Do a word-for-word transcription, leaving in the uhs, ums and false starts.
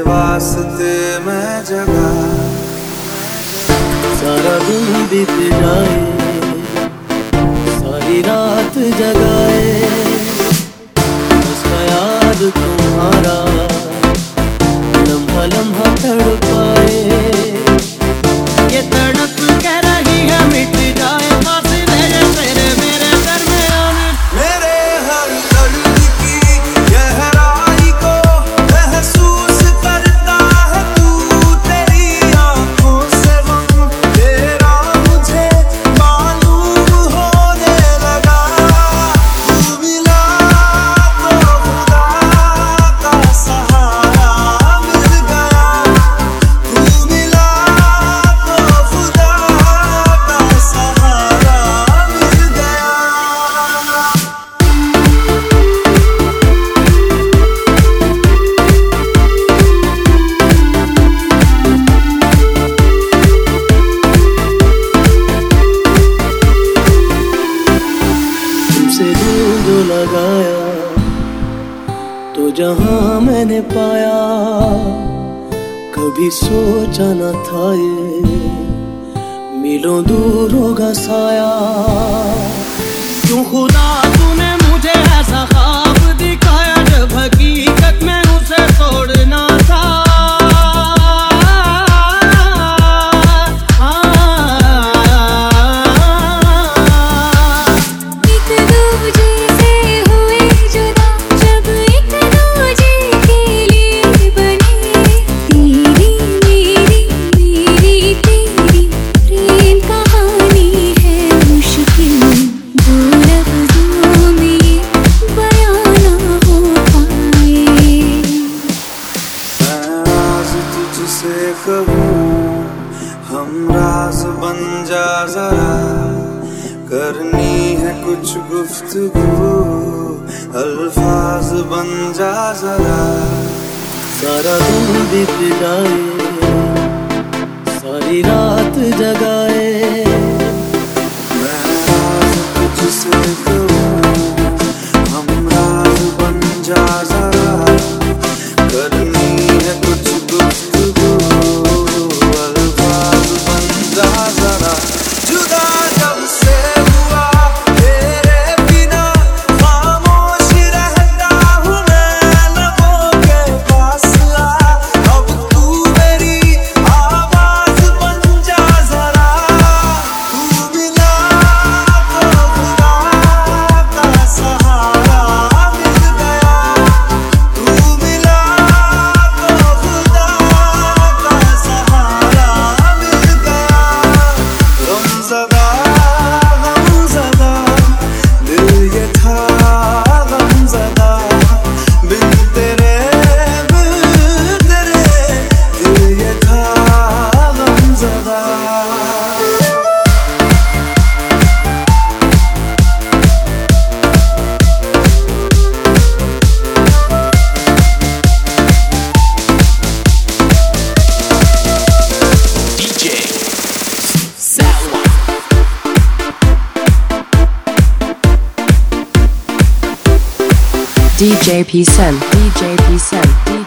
वास्ते मैं जगा। सारा दिन बीत जाए, सारी रात जगाए, उसका याद तुम्हारा लम्हा लम्हा तड़पाए। ये तड़प कह रही है मिट जाए, पास रहे तेरे मेरे दरमियान। मेरे हर दर्द की गहराई को महसूस करता है तू, तेरी आंखों से गम तेरा मुझे मालूम होने लगा। तू मिला तो खुदा का सहारा मिल गया, तू मिला तो खुदा का सहारा मिल गया। तुमसे दिल जो लगाया तो जहां मैंने पाया, कभी सोचा न था ये मीलों दूर होगा साया। क्यों खुदा तूने मुझे ऐसा ख्वाब दिखाया, जब हकीकत में उसे तोड़ना था। तुझसे कहूँ हम राज बन जा जरा, करनी है कुछ गुफ्तगू अल्फाज बन जा जरा। सारा दिन बीत जाए, सारी रात जगाए, मैं राज तुझसे कहूँ हम राज बन जा जरा, करनी है कुछ गुफ्तगू अल्फाज बन जा जरा। जुदा जब से हुआ तेरे बिना खामोश रहता हूँ मैं लबों के पास आ, अब तू मेरी आवाज बन जा जरा। तू मिला तो खुदा का सहारा मिल गया, तू मिला तो खुदा का सहारा मिल गया। गमज़दा गमज़दा दिल ये था गमज़दा, बिन तेरे बिन तेरे दिल ये था गमज़दा। D J P Sen, D J P Sen, D